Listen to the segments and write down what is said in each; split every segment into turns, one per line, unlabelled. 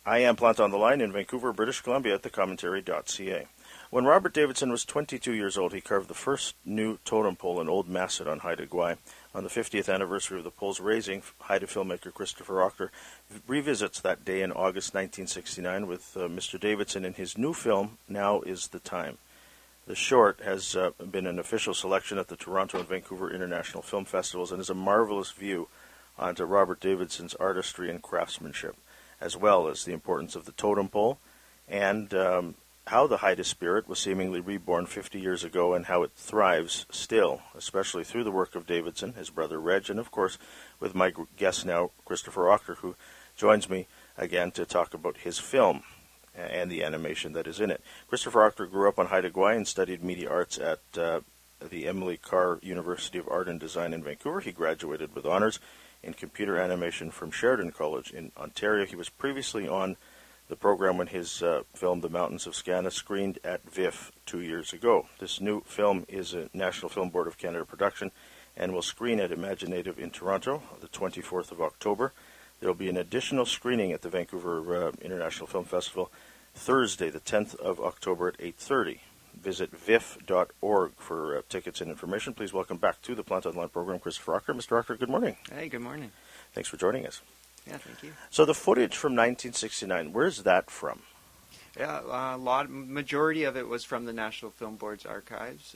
I am Plant on the Line in Vancouver, British Columbia at thecommentary.ca. When Robert Davidson was 22 years old, he carved the first new totem pole in Old Macedon, Haida Gwaii. On the 50th anniversary of the pole's raising, Haida filmmaker Christopher Octor revisits that day in August 1969 with Mr. Davidson in his new film, Now is the Time. The short has been an official selection at the Toronto and Vancouver International Film Festivals and is a marvelous view onto Robert Davidson's artistry and craftsmanship, as well as the importance of the totem pole and how the Haida spirit was seemingly reborn 50 years ago and how it thrives still, especially through the work of Davidson, his brother Reg, and of course with my guest now, Christopher Octor, who joins me again to talk about his film and the animation that is in it. Christopher Octor grew up on Haida Gwaii and studied media arts at the Emily Carr University of Art and Design in Vancouver. He graduated with honors in computer animation from Sheridan College in Ontario. He was previously on the program when his film, The Mountains of Scana, screened at VIFF 2 years ago. This new film is a National Film Board of Canada production and will screen at Imaginative in Toronto the 24th of October. There will be an additional screening at the Vancouver International Film Festival Thursday, the 10th of October at 8:30. Visit viff.org for tickets and information. Please welcome back to the Plant Online program, Christopher Octor. Mr. Octor, good morning.
Hey, good morning.
Thanks for joining us.
Yeah, thank you.
So the footage from 1969, where's that from?
Yeah, majority of it was from the National Film Board's archives,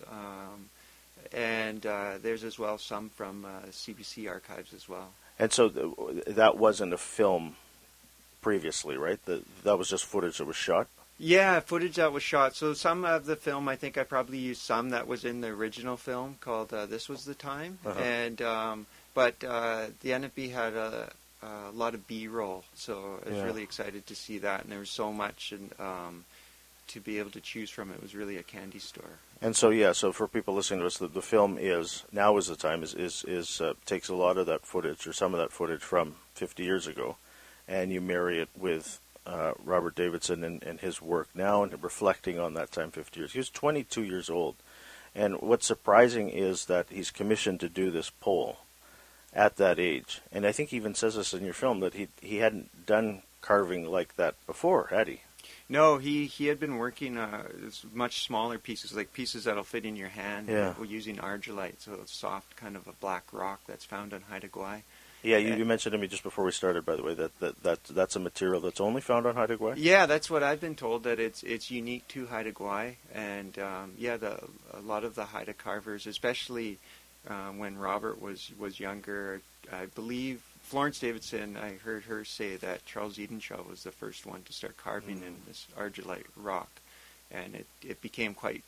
and there's as well some from CBC archives as well.
And so that wasn't a film previously, right? That was just footage that was shot?
Yeah, footage that was shot. So some of the film, I think I probably used some that was in the original film called This Was the Time.
Uh-huh.
And but the NFB had a lot of B-roll, so I was really excited to see that. And there was so much and to be able to choose from. It was really a candy store.
And so, so for people listening to us, the film is Now is the Time is takes a lot of that footage or some of that footage from 50 years ago, and you marry it with Robert Davidson and his work now and reflecting on that time 50 years. He was 22 years old. And what's surprising is that he's commissioned to do this pole at that age. And I think he even says this in your film that he hadn't done carving like that before, had he?
No, he had been working much smaller pieces, like pieces that'll fit in your hand, using argillite, so it's soft, kind of a black rock that's found on Haida Gwaii.
Yeah, you mentioned to me just before we started, by the way, that's a material that's only found on Haida Gwaii?
Yeah, that's what I've been told, that it's unique to Haida Gwaii. And, a lot of the Haida carvers, especially when Robert was younger, I believe Florence Davidson, I heard her say that Charles Edenshaw was the first one to start carving in this argillite rock. And it became quite,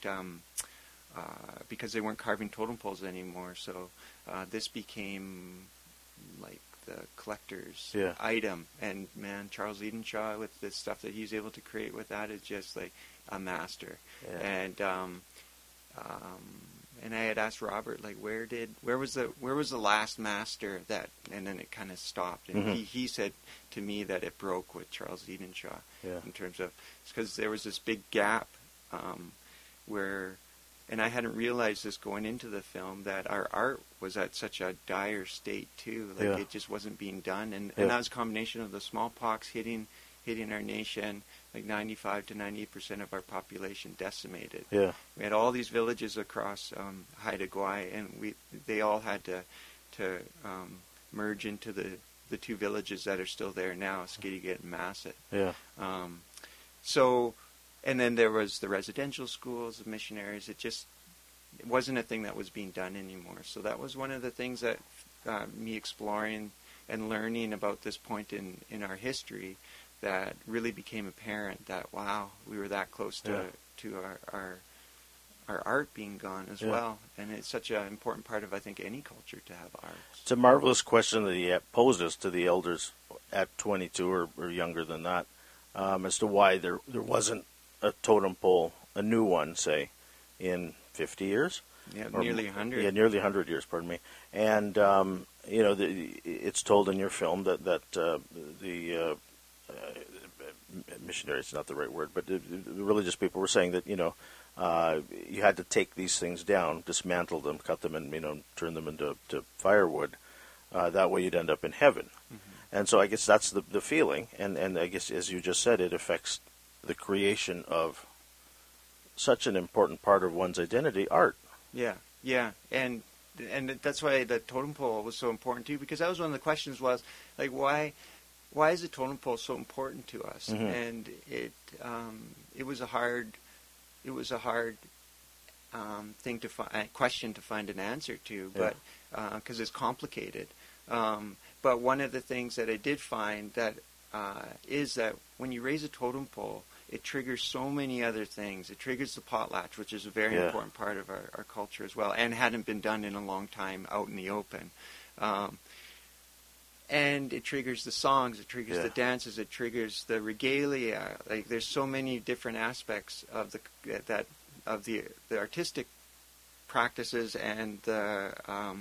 because they weren't carving totem poles anymore, so this became like the collector's item. And man, Charles Edenshaw, with the stuff that he's able to create with that, is just like a master. Yeah. And I had asked Robert, like, where was the last master that, and then it kind of stopped. And he said to me that it broke with Charles Edenshaw in terms of, because there was this big gap where, and I hadn't realized this going into the film, that our art was at such a dire state too. Like it just wasn't being done, and that was a combination of the smallpox hitting our nation. Like 95 to 98% of our population decimated. Yeah, we had all these villages across Haida Gwaii, and they all had to merge into the two villages that are still there now, Skidegate and Masset. Yeah. So, and then there was the residential schools, the missionaries. It wasn't a thing that was being done anymore. So that was one of the things that me exploring and learning about this point in our history, that really became apparent that, wow, we were that close to our art being gone as well. And it's such an important part of, I think, any culture to have art.
It's a marvelous question that he poses to the elders at 22 or younger than that, as to why there wasn't a totem pole, a new one, say, in 50 years?
Yeah, nearly 100.
Yeah, nearly 100 years, pardon me. And, it's told in your film that the missionaries is not the right word, but the religious people were saying that, you had to take these things down, dismantle them, cut them, and, turn them into firewood. That way you'd end up in heaven. And so I guess that's the feeling, and I guess, as you just said, it affects the creation of such an important part of one's identity, art.
Yeah, yeah, and that's why the totem pole was so important too, because that was one of the questions was like, why is the totem pole so important to us?
Mm-hmm.
And it was a hard thing to find, question to find an answer to, but because it's complicated. But one of the things that I did find that is that when you raise a totem pole, it triggers so many other things. It triggers the potlatch, which is a very important part of our culture as well, and hadn't been done in a long time out in the open. And it triggers the songs, it triggers the dances, it triggers the regalia. Like there's so many different aspects of the artistic practices and the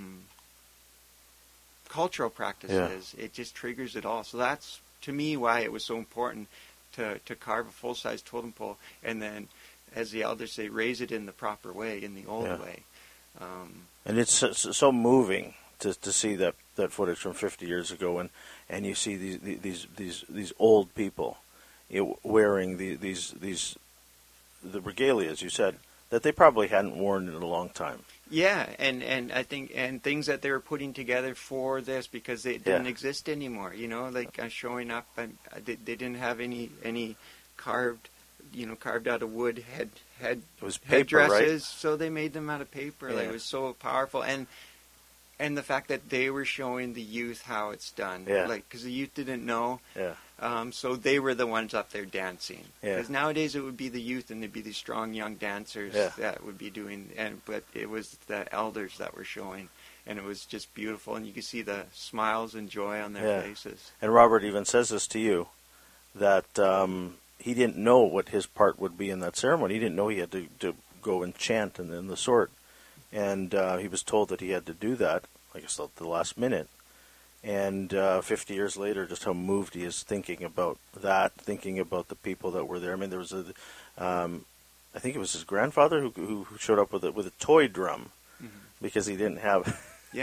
cultural practices. It just triggers it all. So that's, to me, why it was so important to carve a full-size totem pole, and then, as the elders say, raise it in the proper way, in the old way.
And it's so moving to see that footage from 50 years ago, and you see these old people, wearing the regalia, as you said, that they probably hadn't worn in a long time.
Yeah, and I think things that they were putting together for this because they didn't exist anymore. You know, like showing up, and they didn't have any carved out of wood it was paper, headdresses, right? So they made them out of paper. Like, it was so powerful, and the fact that they were showing the youth how it's done, like because the youth didn't know. So they were the ones up there dancing. Because nowadays it would be the youth and they'd be these strong young dancers that would be doing, but it was the elders that were showing, and it was just beautiful, and you could see the smiles and joy on their faces. And
Robert even says this to you, that he didn't know what his part would be in that ceremony. He didn't know he had to go and chant and the sort, and he was told that he had to do that, I guess, at the last minute. And 50 years later, just how moved he is thinking about that, thinking about the people that were there. I mean, there was I think it was his grandfather who showed up with a toy drum, because he didn't have.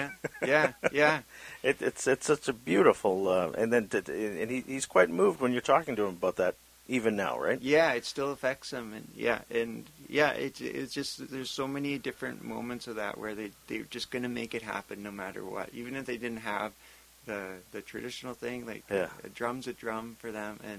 It's such a beautiful, and he's quite moved when you're talking to him about that, even now, right?
Yeah, it still affects him, it's just, there's so many different moments of that where they're just going to make it happen no matter what, even if they didn't have the traditional thing, like a drum's a drum for them, and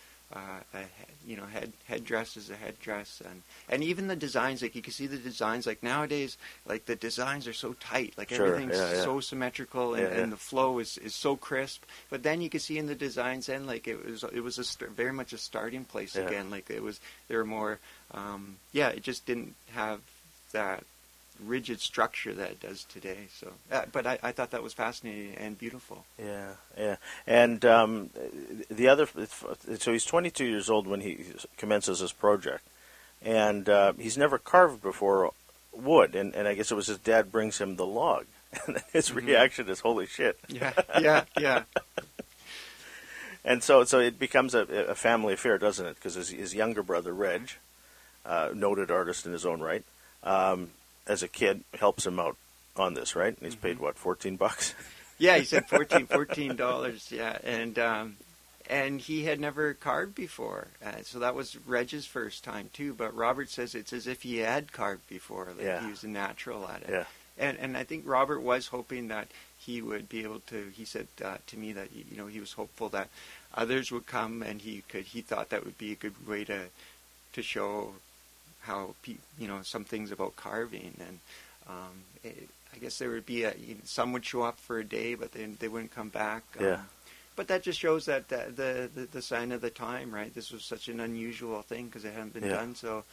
headdress is a headdress, and even the designs, like you can see the designs, like nowadays, like the designs are so tight, like everything's so symmetrical, and the flow is so crisp, but then you can see in the designs then, like it was very much a starting place again, like they were more, it just didn't have that rigid structure that it does today. So, but I thought that was fascinating and beautiful. And the other, so he's 22 years old when he commences this project, and he's never carved before wood, and I guess it was his dad brings him the log, and his reaction is, "Holy shit!"
Yeah. And so it becomes a family affair, doesn't it? Because his younger brother, Reg, noted artist in his own right, as a kid, helps him out on this, right? And he's paid, what, $14?
Yeah, he said $14, yeah. And he had never carved before. So that was Reg's first time, too. But Robert says it's as if he had carved before. Like he was a natural at it.
Yeah.
And I think Robert was hoping that he would be able to, he said to me that, he was hopeful that others would come, and he thought that would be a good way to show how some things about carving, and I guess there would be some would show up for a day, but then they wouldn't come back. But that just shows that the sign of the time, right? This was such an unusual thing because it hadn't been done. So,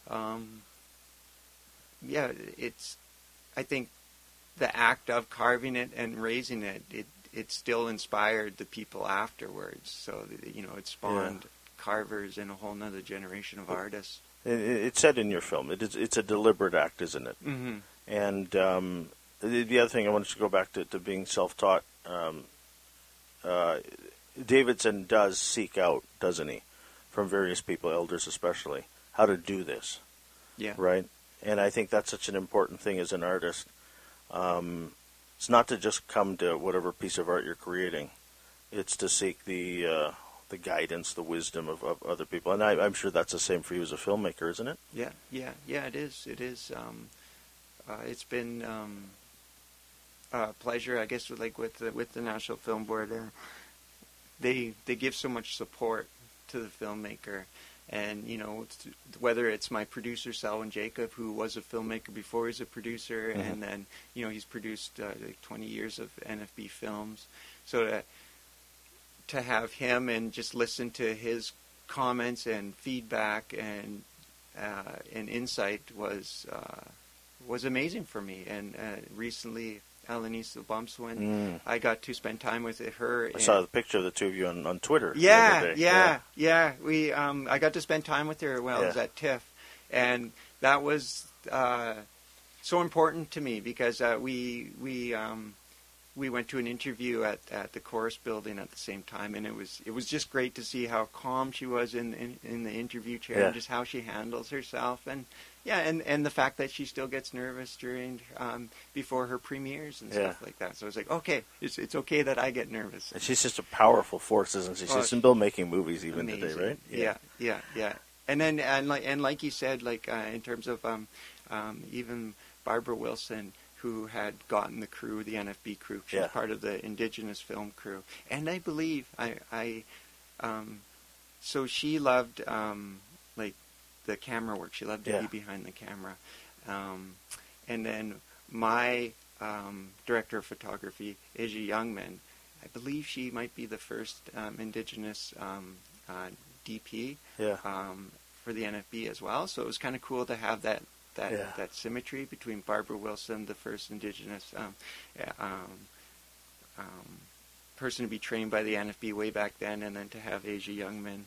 it's, I think, the act of carving it and raising it still inspired the people afterwards. So it spawned carvers and a whole nother generation of artists.
It's said in your film, it's a deliberate act, isn't it?
Mm-hmm.
And the other thing I wanted to go back to being self-taught, Davidson does seek out, doesn't he, from various people, elders especially, how to do this.
Yeah.
Right? And I think that's such an important thing as an artist. It's not to just come to whatever piece of art you're creating, It's to seek the guidance, the wisdom of other people, and I'm sure that's the same for you as a filmmaker, isn't it?
Yeah. It is. It is. It's been a pleasure, I guess, with the National Film Board. They give so much support to the filmmaker, and whether it's my producer Selwyn Jacob, who was a filmmaker before he was a producer, and then he's produced like 20 years of NFB films. So to have him and just listen to his comments and feedback and insight was amazing for me. And recently, Alanis Bumswin, I got to spend time with her.
I saw the picture of the two of you on Twitter.
Yeah. We I got to spend time with her while I was at TIFF, and that was so important to me because we went to an interview at the Chorus Building at the same time, and it was just great to see how calm she was in the interview chair, and just how she handles herself, and the fact that she still gets nervous during before her premieres and stuff like that. So it's like, okay, it's okay that I get nervous.
And she's just a powerful force, isn't she? She's still making movies even today, right?
Yeah. And then like you said, like in terms of even Barbara Wilson, who had gotten the crew, the NFB crew. She was part of the Indigenous film crew. And I believe, so she loved, like, the camera work. She loved to be behind the camera. And then my director of photography, Asia Youngman, I believe she might be the first Indigenous DP for the NFB as well. So it was kind of cool to have that symmetry between Barbara Wilson, the first Indigenous person to be trained by the NFB way back then, and then to have Asia Youngman.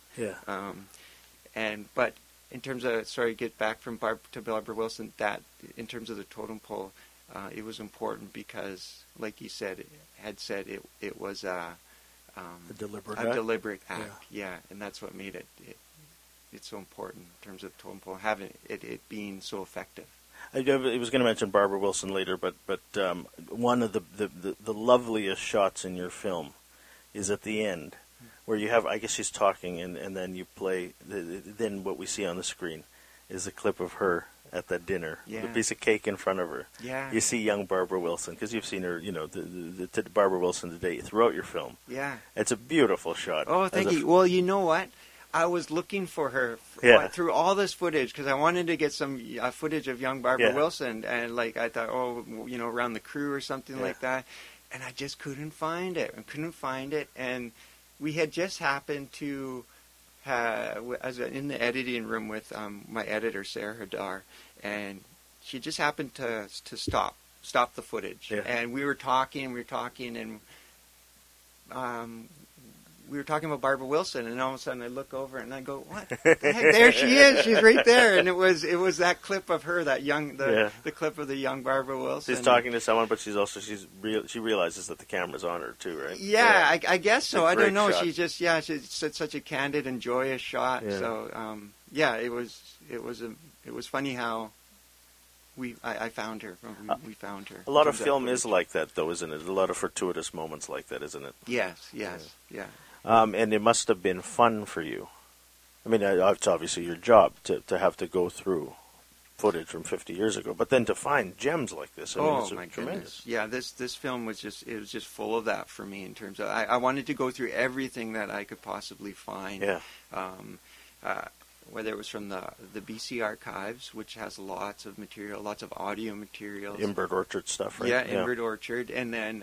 But in terms of, get back from to Barbara Wilson, that in terms of the totem pole, it was important because, like you said, it was a deliberate act. And that's what made it's so important in terms of totem pole, having it being so effective.
I was going to mention Barbara Wilson later, but one of the loveliest shots in your film is at the end, where you have, I guess she's talking, and then you play, then what we see on the screen is a clip of her at that dinner, with a piece of cake in front of her. You see young Barbara Wilson, because you've seen her, the Barbara Wilson today throughout your film. It's a beautiful shot.
Oh, thank you. Well, you know what? I was looking for her through all this footage because I wanted to get some footage of young Barbara Wilson, and like I thought, around the crew or something like that, and I just couldn't find it. And we had just happened to in the editing room with my editor Sarah Hadar, and she just happened to stop the footage, and we were talking, and we were talking about Barbara Wilson, and all of a sudden I look over and I go, "What the heck? There she is! She's right there!" And it was that clip of her, the clip of the young Barbara Wilson.
She's talking to someone, but she realizes that the camera's on her too, right?
I guess so. I don't know. Shot. She's such a candid and joyous shot. So it was funny how I found her. We found her.
A lot of film is like that, though, isn't it? A lot of fortuitous moments like that, isn't it?
Yes.
And it must have been fun for you. I mean, it's obviously your job to have to go through footage from 50 years ago, but then to find gems like this, it's
my
tremendous.
Goodness. Yeah, this film was just full of that for me in terms of I wanted to go through everything that I could possibly find. Whether it was from the BC Archives, which has lots of material, lots of audio materials.
Inbird Orchard stuff, right?
Yeah, Inbird Orchard. And then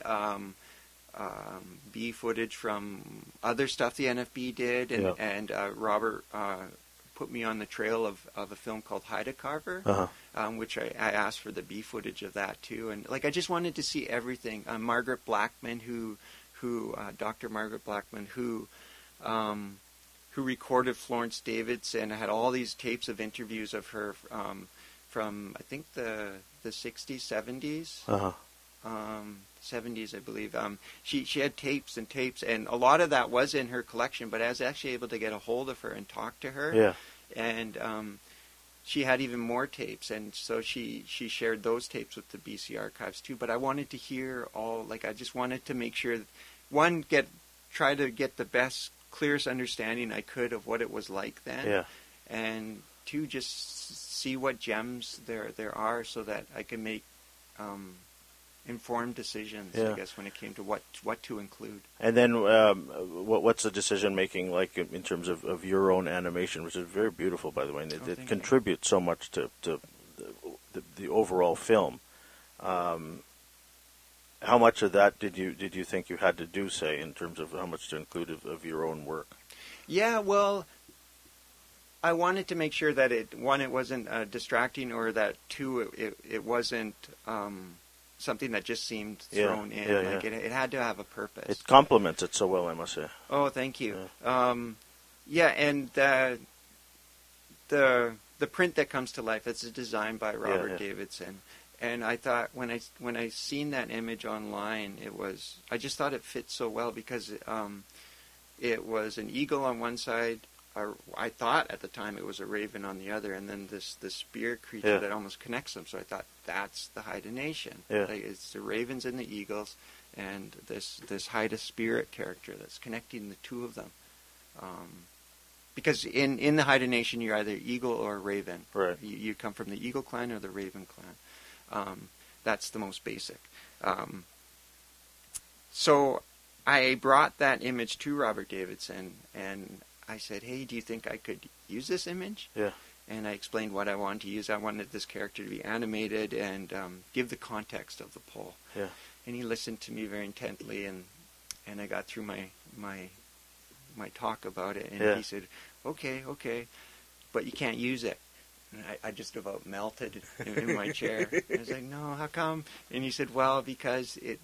B footage from other stuff the NFB did. And Robert put me on the trail of a film called Haida Carver, which I asked for the B footage of that too. And I just wanted to see everything. Margaret Blackman, Dr. Margaret Blackman, who recorded Florence Davidson, had all these tapes of interviews of her from I think the 60s, 70s, 70s, I believe. She had tapes and tapes, and a lot of that was in her collection. But I was actually able to get a hold of her and talk to her. And she had even more tapes, and so she shared those tapes with the BC Archives too. But I wanted to hear all. I just wanted to make sure, one, try to get the best, clearest understanding I could of what it was like then.
Yeah.
And to just see what gems there are so that I can make informed decisions,
Yeah.
I guess, when it came to what to include.
And then what's the decision making like in terms of your own animation, which is very beautiful, by the way, and it contributes so much to the overall film. How much of that did you think you had to do, say, in terms of how much to include of your own work?
Yeah, well, I wanted to make sure that it wasn't distracting, or that two, it wasn't something that just seemed thrown in.
Yeah,
like it had to have a purpose.
It complements it so well, I must say.
Oh, thank you.
Yeah.
And the print that comes to life, it's a design by Robert Davidson. And I thought when I seen that image online, I just thought it fit so well because it was an eagle on one side. I thought at the time it was a raven on the other, and then this spear creature that almost connects them. So I thought that's the Haida Nation.
Yeah.
Like, it's the ravens and the eagles, and this Haida spirit character that's connecting the two of them. Because in the Haida Nation, you're either eagle or raven.
Right.
You come from the eagle clan or the raven clan. That's the most basic. So I brought that image to Robert Davidson, and I said, hey, do you think I could use this image?
Yeah.
And I explained what I wanted to use. I wanted this character to be animated and give the context of the pole.
Yeah.
And he listened to me very intently, and I got through my talk about it, and he said, okay, but you can't use it. And I just about melted in my chair. I was like, no, how come? And he said, well, because it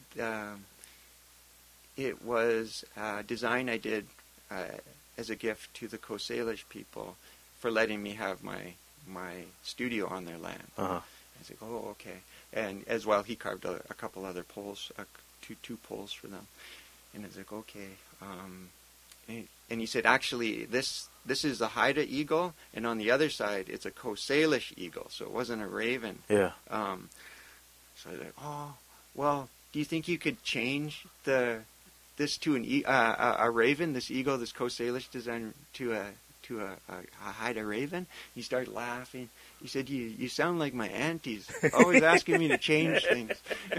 was a design I did as a gift to the Coast Salish people for letting me have my studio on their land.
Uh-huh.
I was like, oh, okay. And as well, he carved a couple other poles, two poles for them. And I was like, okay. And he said, actually, this is the Haida eagle, and on the other side, it's a Coast Salish eagle, so it wasn't a raven.
Yeah.
So I was like, oh, well, do you think you could change this to a raven, this eagle, this Coast Salish design, to a Haida raven? He started laughing. He said, you sound like my aunties, always asking me to change things.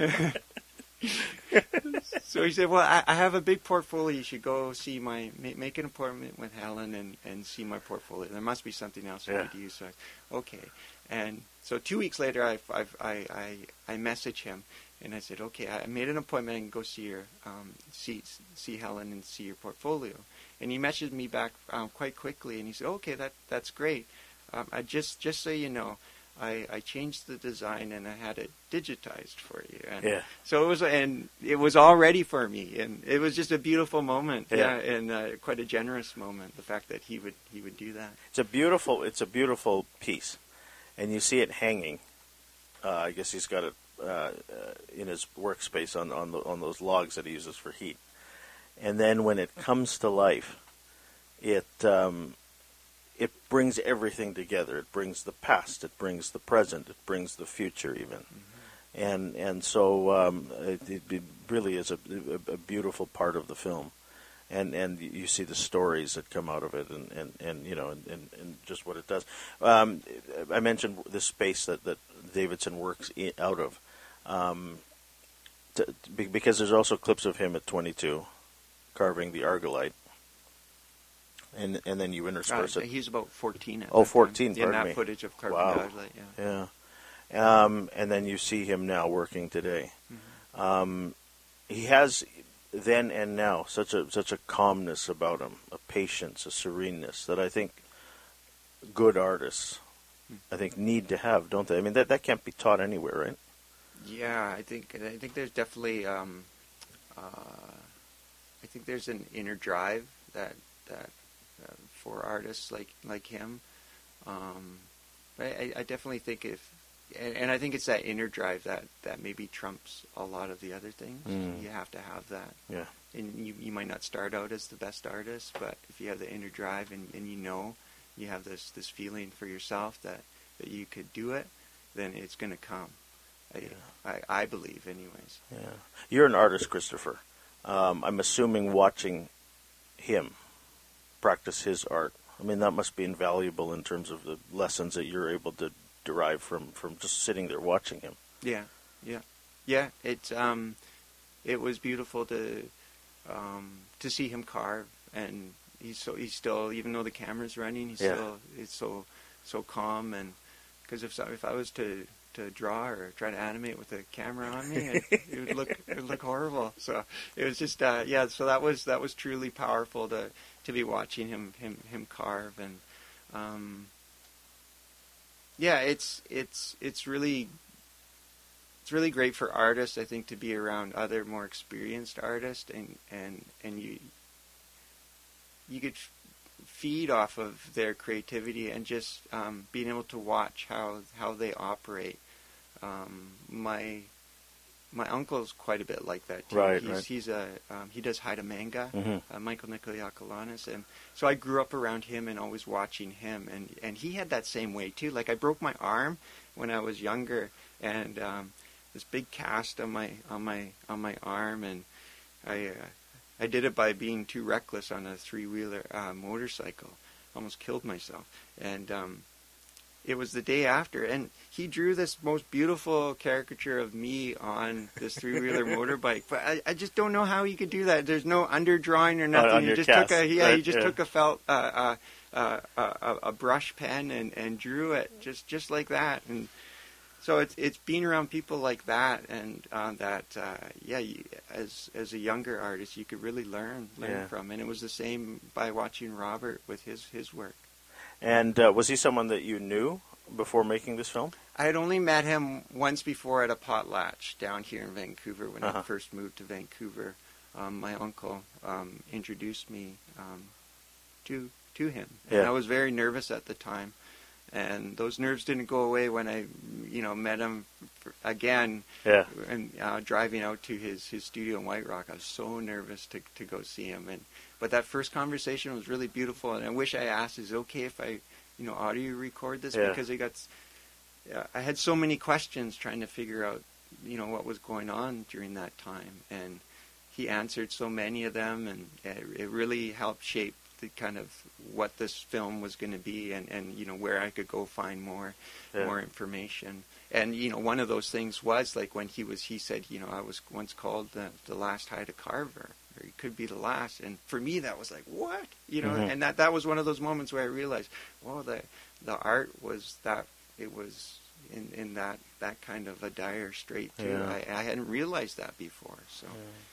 So he said, well, I have a big portfolio. You should go see make an appointment with Helen and see my portfolio. There must be something else I need to use. So okay. And so 2 weeks later, I messaged him, and I said, okay, I made an appointment and go see her, see Helen and see your portfolio. And he messaged me back quite quickly, and he said, okay, that's great. I just so you know, I changed the design and I had it digitized for you. And so it was all ready for me, and it was just a beautiful moment. Yeah, and quite a generous moment. The fact that he would do that.
It's a beautiful piece, and you see it hanging. I guess he's got it in his workspace on those logs that he uses for heat. And then when it comes to life, it brings everything together. It brings the past, it brings the present, it brings the future even. Mm-hmm. And so it really is a beautiful part of the film. And you see the stories that come out of it, and you know, and just what it does. I mentioned the space that Davidson works out of, because there's also clips of him at 22 carving the Argolite, and then you intersperse it.
He's about 14 at
14,
time. In that
me.
footage of carving the Argolite,
and then you see him now working today.
Mm-hmm.
He has then and now such a calmness about him, a patience, a sereneness that I think good artists, need to have, don't they? I mean, that can't be taught anywhere, right?
Yeah, I think there's definitely I think there's an inner drive that for artists like him. I definitely think and I think it's that inner drive that maybe trumps a lot of the other things. You have to have that.
Yeah.
And you might not start out as the best artist, but if you have the inner drive and you have this feeling for yourself that you could do it, then it's going to come. I believe, anyways.
Yeah. You're an artist, Christopher. I'm assuming watching him practice his art? I mean, that must be invaluable in terms of the lessons that you're able to derive from just sitting there watching him.
Yeah, yeah, yeah. It was beautiful to see him carve, and he's still, even though the camera's running, it's so calm. And because if I was to draw or try to animate with a camera on me, it would look horrible. So it was just So that was truly powerful to be watching him carve. And it's really great for artists, I think, to be around other more experienced artists, and you could feed off of their creativity and just being able to watch how they operate. My uncle's quite a bit like that too.
Right,
he does Haida manga,
Mm-hmm.
Michael Nicolayakalanis, and so I grew up around him and always watching him, and he had that same way too. Like, I broke my arm when I was younger, and this big cast on my arm, and I did it by being too reckless on a 3-wheeler motorcycle. Almost killed myself, and it was the day after, and he drew this most beautiful caricature of me on this 3-wheeler motorbike. But I just don't know how he could do that. There's no underdrawing or nothing. He just took a felt a brush pen and drew it just like that. And so it's being around people like that, and as a younger artist, you could really learn from. And it was the same by watching Robert with his work.
And was he someone that you knew before making this film?
I had only met him once before at a potlatch down here in Vancouver when I first moved to Vancouver. My uncle introduced me to him, and I was very nervous at the time. And those nerves didn't go away when I, met him again.
Yeah.
And driving out to his studio in White Rock, I was so nervous to go see him. But that first conversation was really beautiful. And I wish I asked, is it okay if I, audio record this?
Yeah.
Because I had so many questions trying to figure out, what was going on during that time. And he answered so many of them, and it really helped shape the kind of what this film was going to be, and where I could go find more information. And one of those things was like when he said, I was once called the last Haida carver, or he could be the last. And for me, that was like, what? And that was one of those moments where I realized, well, the art was that, it was in that kind of a dire strait too.
Yeah.
I hadn't realized that before. So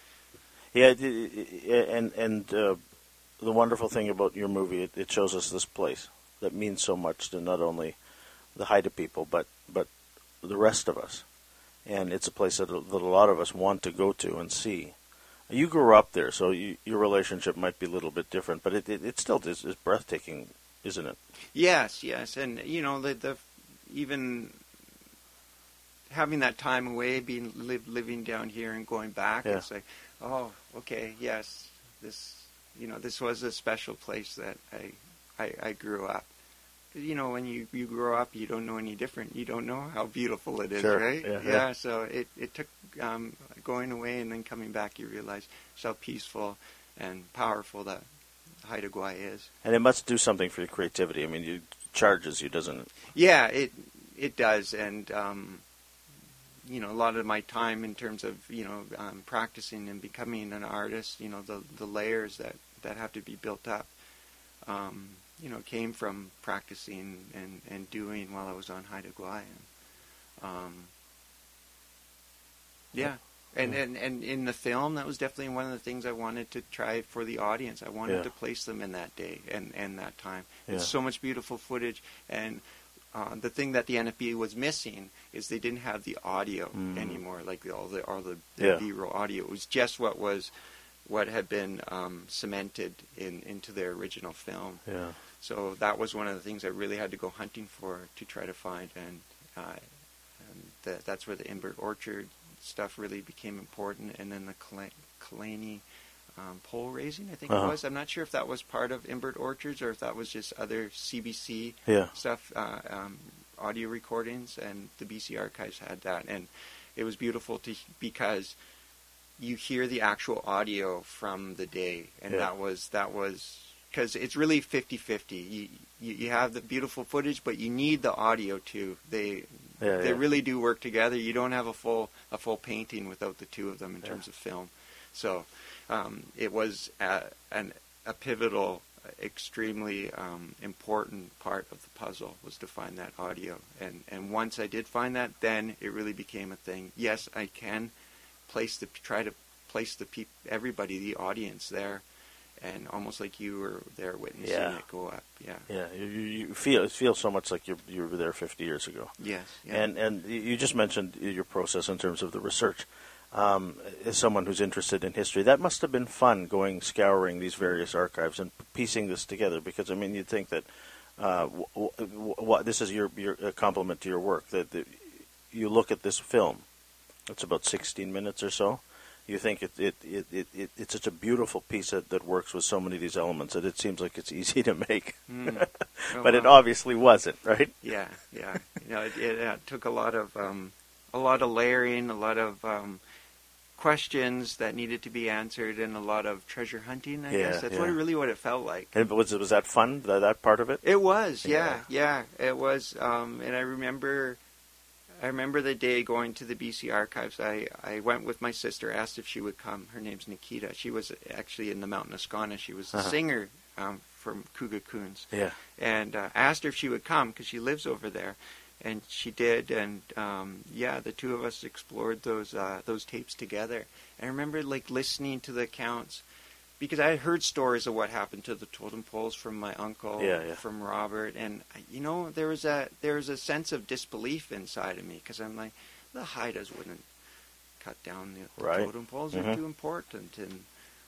the wonderful thing about your movie, it shows us this place that means so much to not only the Haida people, but the rest of us. And it's a place that a lot of us want to go to and see. You grew up there, so your relationship might be a little bit different, but it still is breathtaking, isn't it?
Yes. And, the even having that time away, living down here and going back, it's like, oh, okay, yes, this was a special place that I grew up. When you grow up, you don't know any different. You don't know how beautiful it is, right? Yeah. So it took going away and then coming back, you realize how peaceful and powerful that Haida Gwaii is.
And it must do something for your creativity. I mean, it charges you, doesn't it?
Yeah, it does. And a lot of my time in terms of practicing and becoming an artist, the layers that have to be built up, came from practicing and doing while I was on Haida Gwaii. And in the film, that was definitely one of the things I wanted to try for the audience. I wanted to place them in that day and that time. It's so much beautiful footage, and the thing that the NFB was missing is they didn't have the audio anymore, like all the B-roll audio. It was just what had been cemented into their original film.
Yeah.
So that was one of the things I really had to go hunting for to try to find, and that's where the Imbert Orchard stuff really became important, and then the Kalani pole raising, I think it was. I'm not sure if that was part of Imbert Orchards or if that was just other CBC stuff, audio recordings, and the BC Archives had that. And it was beautiful because you hear the actual audio from the day, and
Yeah.
that was because it's really 50-50. You have the beautiful footage, but you need the audio too. They really do work together. You don't have a full painting without the two of them in terms of film. So it was a pivotal, extremely important part of the puzzle was to find that audio. And once I did find that, then it really became a thing. Yes, I can try to place everybody, the audience there, and almost like you were there witnessing it go up.
Yeah. You feel so much like you were there 50 years ago.
Yes. Yeah.
And you just mentioned your process in terms of the research. As someone who's interested in history, that must have been fun, scouring these various archives and piecing this together. Because I mean, you'd think that this is your compliment to your work, that you look at this film. It's about 16 minutes or so. You think it's such a beautiful piece that works with so many of these elements that it seems like it's easy to make. But it obviously wasn't, right?
Yeah. It took a lot of layering, a lot of questions that needed to be answered, and a lot of treasure hunting. I guess that's what it felt like.
And was that fun? That part of it?
It was. Yeah. It was. And I remember the day going to the BC archives. I went with my sister, asked if she would come. Her name's Nikita. She was actually in the Mountain Escana. She was a singer from Cougar Coons.
Yeah.
And asked her if she would come because she lives over there. And she did. And the two of us explored those tapes together. And I remember listening to the accounts, because I had heard stories of what happened to the totem poles from my uncle, from Robert, and there was a sense of disbelief inside of me, because I'm like, the Haidas wouldn't cut down the totem poles; they're too important, and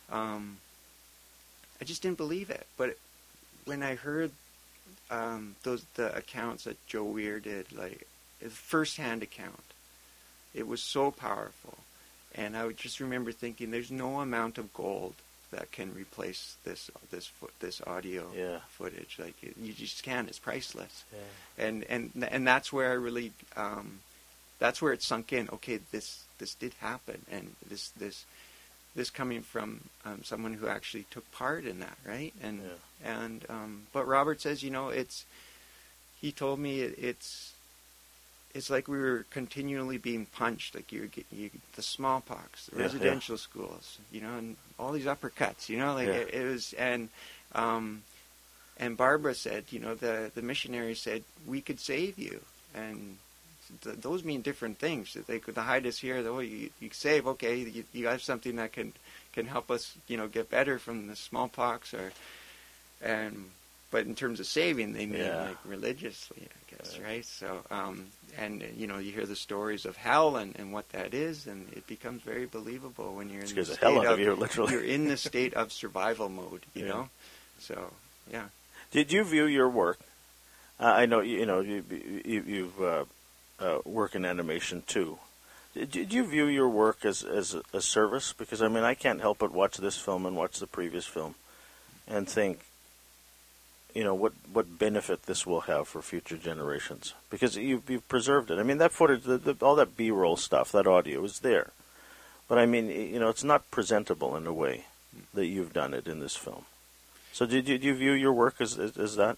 I just didn't believe it. But when I heard the accounts that Joe Weir did, like a first-hand account, it was so powerful, and I would just remember thinking, there's no amount of gold that can replace this audio footage. Like you just can't. It's priceless. Yeah. And that's where I really that's where it sunk in. Okay, this did happen, and this coming from someone who actually took part in that, right? And but Robert says, he told me it's like we were continually being punched, like the smallpox, the residential schools, and all these uppercuts, it was, and Barbara said, the missionary said, we could save you, and those mean different things. The Haidas here, you save, okay, you have something that can help us, get better from the smallpox, but in terms of saving, they mean like religiously, I guess, right? So, you hear the stories of hell and what that is, and it becomes very believable when you're in the state you're in the state of survival mode, you know. So, yeah.
Did you view your work? I know you work in animation too. Did you view your work as a service? Because I can't help but watch this film and watch the previous film, and think, what benefit this will have for future generations, because you've preserved it. That footage, all that B-roll stuff, that audio is there, but it's not presentable in a way that you've done it in this film. So did you view your work as that?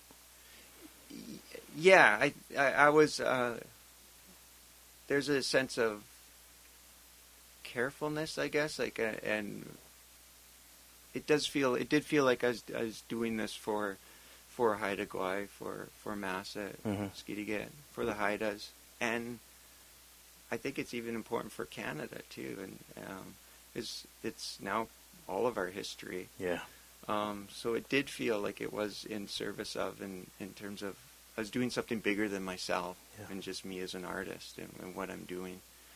Yeah, I was. There's a sense of carefulness, I guess, and it did feel like I was doing this for Haida Gwaii, for Massa, Skidegate, for the Haidas, and I think it's even important for Canada too, and it's now all of our history.
Yeah.
So it did feel like it was in service of, in terms of, I was doing something bigger than myself and just me as an artist and what I'm doing,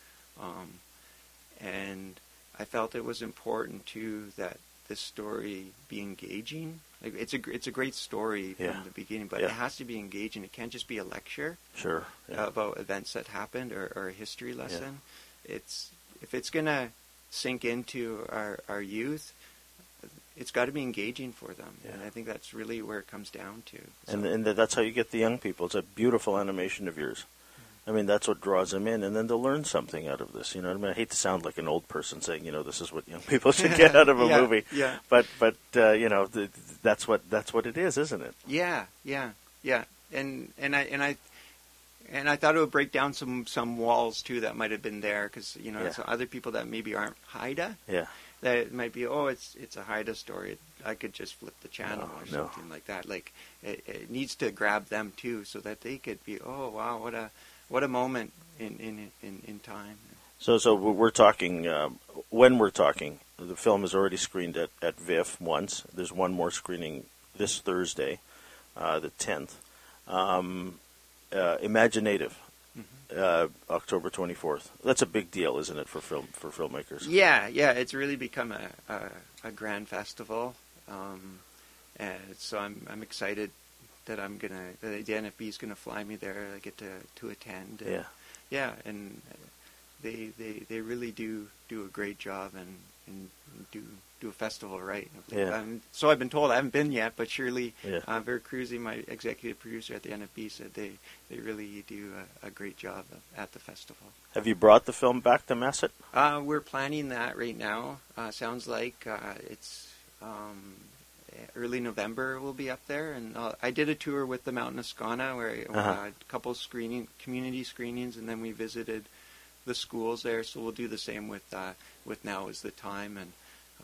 and I felt it was important too that this story be engaging. Like it's a great story from the beginning, but it has to be engaging. It can't just be a lecture about events that happened or a history lesson. If it's gonna sink into our youth, it's got to be engaging for them, and I think that's really where it comes down to. So.
And that's how you get the young people. It's a beautiful animation of yours. I mean, that's what draws them in, and then to learn something out of this. You know what I mean? I hate to sound like an old person saying, this is what young people should get out of a movie.
Yeah.
But that's what it is, isn't it?
Yeah. And I thought it would break down some walls too that might have been there, because so other people that maybe aren't Haida.
Yeah.
That it might be, it's a Haida story. I could just flip the channel or something like that. Like it needs to grab them too, so that they could be, oh wow, what a moment in time.
So we're talking, when we're talking, the film is already screened at VIFF once. There's one more screening this Thursday, the 10th. Imaginative, October 24th. That's a big deal, isn't it, for filmmakers?
Yeah, it's really become a grand festival. And so I'm excited that the NFB is gonna fly me there. I get to attend. And, and they really do a great job and do a festival right. So I've been told. I haven't been yet, but surely Veracruz, my executive producer at the NFB, said they really do a great job at the festival.
Have you brought the film back to Masset?
We're planning that right now. Sounds like it's early November we'll be up there, and I did a tour with the Mountain Ascana where I had a couple community screenings, and then we visited the schools there. So we'll do the same with Now Is the Time, and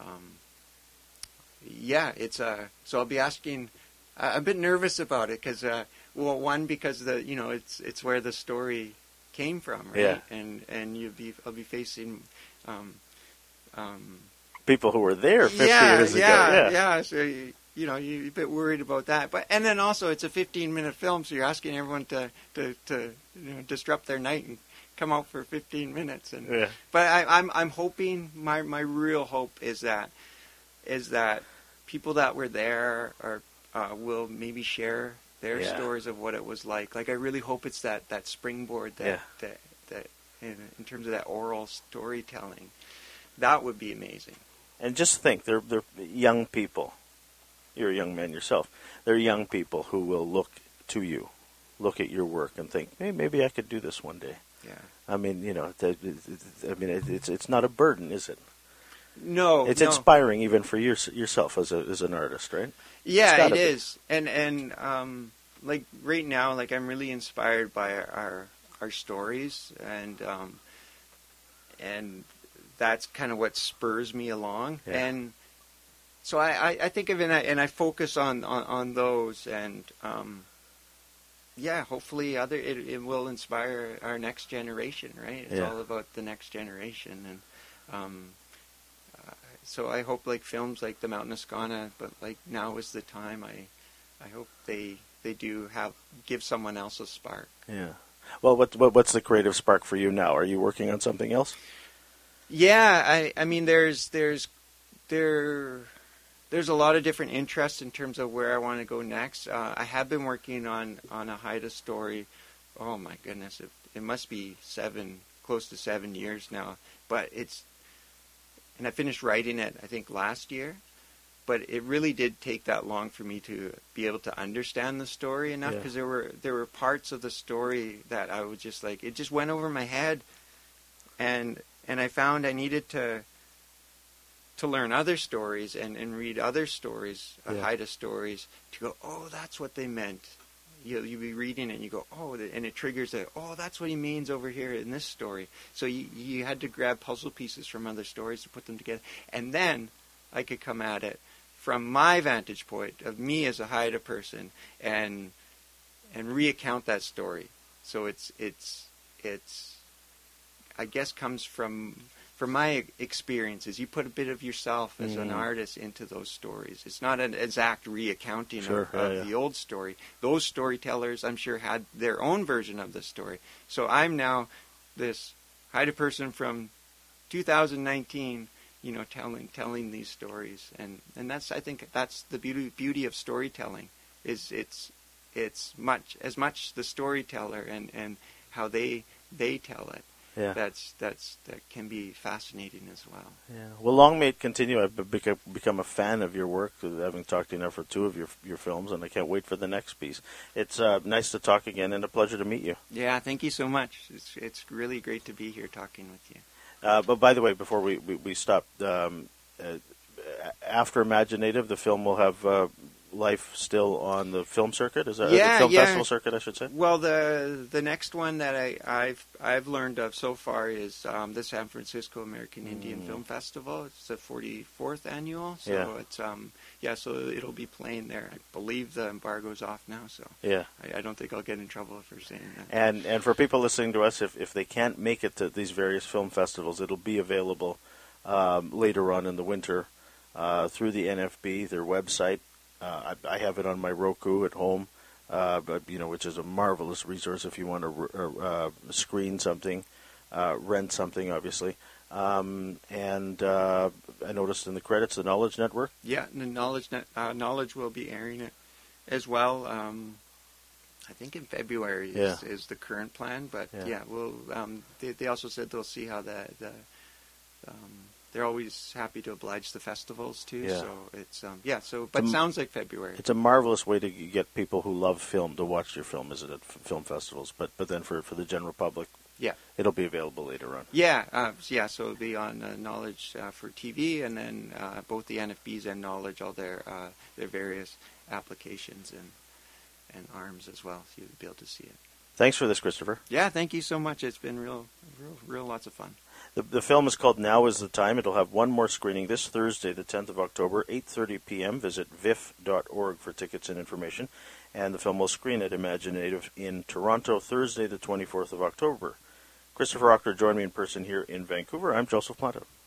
it's so I'll be asking. I'm a bit nervous about it because because it's where the story came from, right? And I'll be facing
people who were there 50 years ago.
Yeah. So you're a bit worried about that, and then also it's a 15-minute film, so you're asking everyone to disrupt their night and come out for 15 minutes. But I'm hoping, my real hope is that people that were there will maybe share their stories of what it was like. Like I really hope it's that springboard that in terms of that oral storytelling. That would be amazing. And
just think, they're young people. You're a young man yourself. They're young people who will look to you, look at your work, and think, hey, maybe I could do this one day.
Yeah.
I mean, it's not a burden, is it?
No.
It's inspiring even for yourself as an artist, right?
Yeah, it is. And like right now, like I'm really inspired by our stories, and that's kind of what spurs me along. Yeah. And so I think of it, and I focus on those, and hopefully it will inspire our next generation, right? It's all about the next generation, and so I hope like films like The Mountain Ascana, but like Now Is the Time, I hope they do give someone else a spark. Yeah.
Well, what's the creative spark for you now? Are you working on something else?
Yeah, I mean, there's a lot of different interests in terms of where I want to go next. I have been working on a Haida story. Oh my goodness, it must be close to 7 years now. But and I finished writing it, I think, last year. But it really did take that long for me to be able to understand the story enough, because there were parts of the story that I was just like, it just went over my head, and I found I needed to learn other stories and read other stories, Haida stories, to go, oh, that's what they meant. You'll be reading it and you go, oh, and it triggers it. Oh, that's what he means over here in this story. So you had to grab puzzle pieces from other stories to put them together, and then I could come at it from my vantage point of me as a Haida person and recount that story. So it's I guess comes from my experiences. You put a bit of yourself as an artist into those stories. It's not an exact reaccounting of the old story. Those storytellers, I'm sure, had their own version of the story. So I'm now this Haida person from 2019, telling these stories, and I think that's the beauty of storytelling. Is it's much the storyteller and how they tell it.
Yeah.
that can be fascinating as well.
Yeah. Well, long may it continue. I've become a fan of your work, having talked to you now for 2 of your films, and I can't wait for the next piece. It's nice to talk again, and a pleasure to meet you.
Yeah, thank you so much. It's really great to be here talking with you.
But by the way, before we stop, after Imaginative, the film will have life still on the film circuit. Is that the film festival circuit, I should say?
Well, the next one that I've learned of so far is the San Francisco American Indian Film Festival. It's the 44th annual, so it's so it'll be playing there. I believe the embargo's off now, so I don't think I'll get in trouble for saying that.
And for people listening to us, if they can't make it to these various film festivals, it'll be available later on in the winter through the NFB, their website. I have it on my Roku at home, but which is a marvelous resource if you want to screen something, rent something, obviously. And I noticed in the credits the Knowledge Network.
Yeah, the Knowledge will be airing it as well. I think in February is the current plan, but we'll. They also said they'll see how they're always happy to oblige the festivals too. Yeah. So it's but sounds like February.
It's a marvelous way to get people who love film to watch your film, is it, at film festivals? But then for the general public, it'll be available later on.
So it'll be on Knowledge for TV, and then both the NFBs and Knowledge, all their various applications and arms as well. So you'll be able to see it.
Thanks for this, Christopher.
Yeah, thank you so much. It's been real lots of fun.
The film is called Now Is the Time. It'll have one more screening this Thursday, the 10th of October, 8:30 p.m. Visit vif.org for tickets and information. And the film will screen at Imaginative in Toronto, Thursday, the 24th of October. Christopher Rockler joined me in person here in Vancouver. I'm Joseph Planto.